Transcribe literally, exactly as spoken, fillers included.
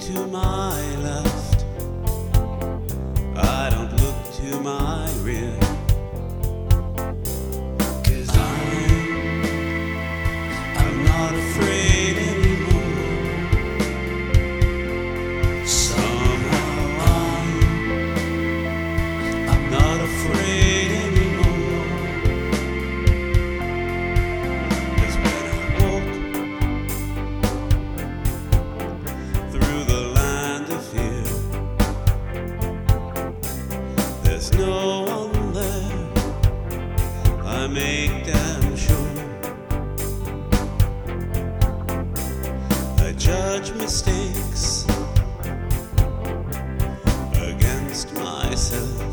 to my left, I don't look to my rear, 'cause I'm, I'm not afraid anymore. Somehow I'm, I'm not afraid anymore. 'Cause when I walk through the land of fear, there's no one there, I make damn sure. I judge mistakes against myself.